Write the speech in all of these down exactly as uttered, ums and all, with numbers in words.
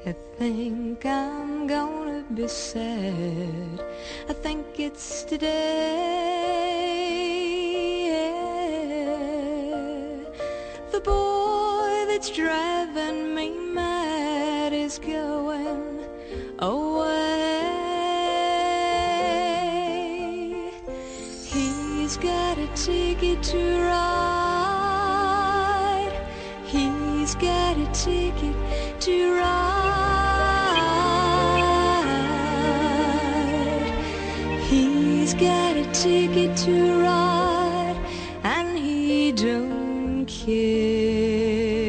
I think I'm gonna be sad. I think it's today. Yeah. The boy that's driving me mad is going away. He's got a ticket to ride. He's got a ticket to ride. He's got a ticket to ride, and he don't care.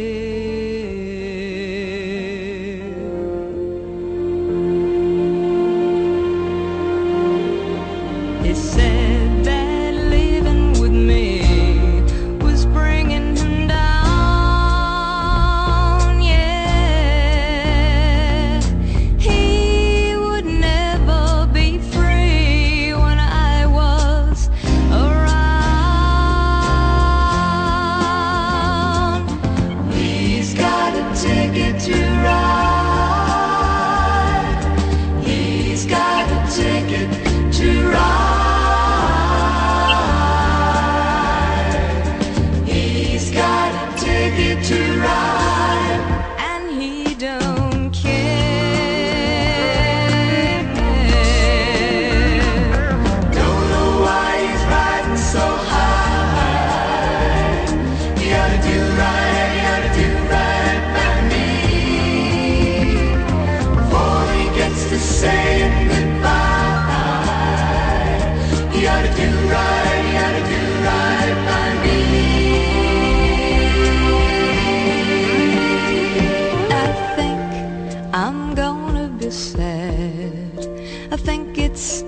He said that living with me was bringing him down. Yeah, he would never be free when I was around. He's got a ticket to ride. He's got a ticket to ride. To ride, and he don't care. Don't know why he's riding so high. He ought to do right, he ought to do right by me before he gets to saying goodbye. He ought to do right, he ought to do right by me. I'm gonna be sad. I think it's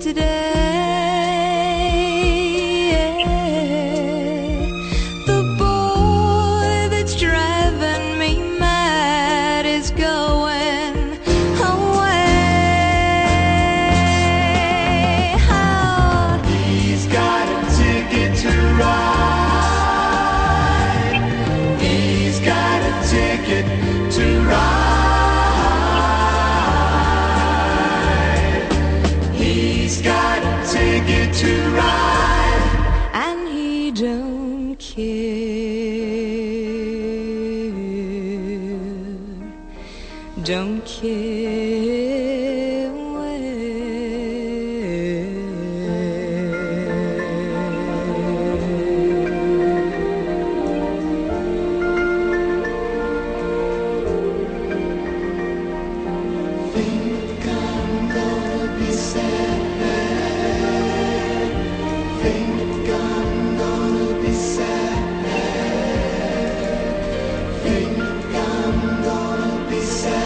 today. Yeah. The boy that's driving me mad is going away. Oh. He's got a ticket to ride. He's got a ticket to ride. He's got a ticket to ride, and he don't care, don't care Think I'm gonna be sad. Think I'm gonna be sad. Think I'm gonna be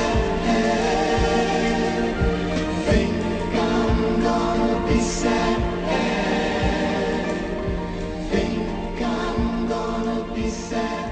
sad. Think I'm gonna be sad. Think I'm gonna be sad.